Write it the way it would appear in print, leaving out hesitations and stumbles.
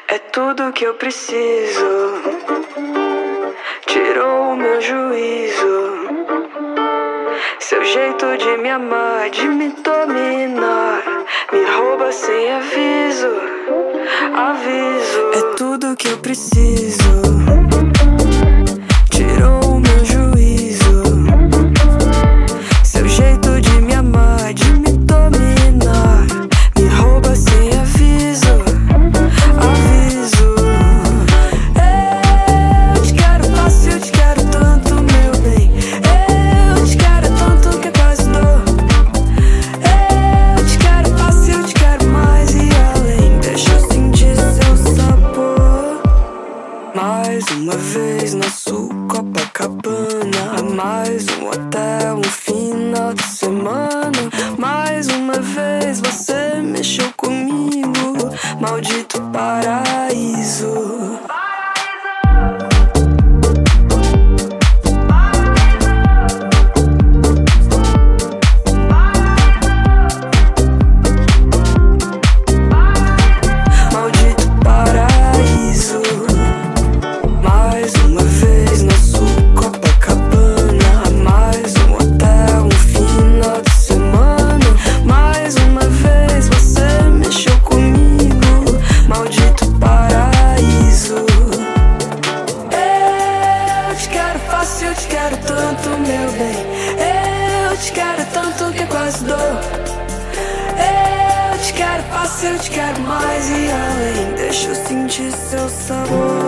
É tudo que eu preciso. Tirou o meu juízo. Seu jeito de me amar, de me dominar, me rouba sem aviso. É tudo que eu preciso. Tirou o meu juízo. Seu jeito de me amar, de me dominar, me rouba sem aviso. Eu te quero fácil, eu te quero tanto, meu bem. Eu te quero tanto que quase dou. Eu te quero fácil, eu te quero mais e além. Deixa eu sentir seu sabor. Mais uma vez na sul Copacabana. Mais um hotel, um final de semana. Mais uma vez você mexeu comigo. Maldito paraíso. Maldito paraíso. Mais uma vez na sul Copacabana. Mais um hotel, um final de semana. Mais uma vez você mexeu comigo. Maldito paraíso. Eu te quero fácil, eu te quero tanto, meu bem. Eu te quero tanto que quase dou. Eu te quero fácil, eu te quero mais e além. Deixa eu sentir seu sabor.